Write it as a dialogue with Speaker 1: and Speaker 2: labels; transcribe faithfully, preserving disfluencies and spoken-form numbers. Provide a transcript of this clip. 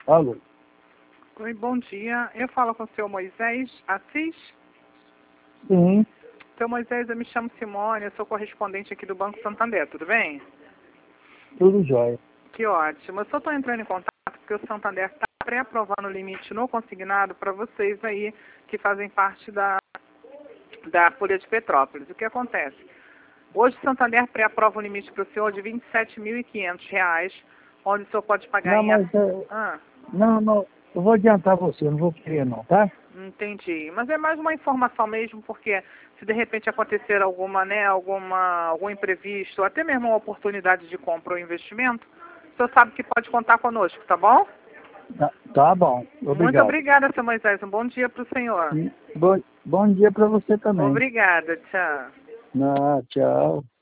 Speaker 1: Alô?
Speaker 2: Oi, bom dia. Eu falo com o senhor Moisés Assis.
Speaker 1: Sim,
Speaker 2: Seu Moisés, eu me chamo Simone, eu sou correspondente aqui do Banco Santander, tudo bem?
Speaker 1: tudo jóia.
Speaker 2: Que ótimo. Eu só estou entrando em contato porque o Santander está pré-aprovando o limite no consignado para vocês aí que fazem parte da, da Folha de Petrópolis. O que acontece? Hoje o Santander pré-aprova o limite para o senhor de vinte e sete mil e quinhentos reais, onde o senhor pode pagar
Speaker 1: Não,
Speaker 2: em... a-
Speaker 1: mas é,
Speaker 2: Ah,
Speaker 1: não, não, eu vou adiantar você, eu não vou querer não, tá?
Speaker 2: entendi. Mas é mais uma informação mesmo, porque se de repente acontecer alguma, né, alguma, algum imprevisto, ou até mesmo uma oportunidade de compra ou investimento, o senhor sabe que pode contar conosco, tá bom?
Speaker 1: Tá, tá bom,
Speaker 2: Muito
Speaker 1: obrigado.
Speaker 2: obrigada, seu Moisés. Um bom dia para o senhor.
Speaker 1: E bom, bom dia para você também.
Speaker 2: Obrigada, tchau.
Speaker 1: Ah, tchau.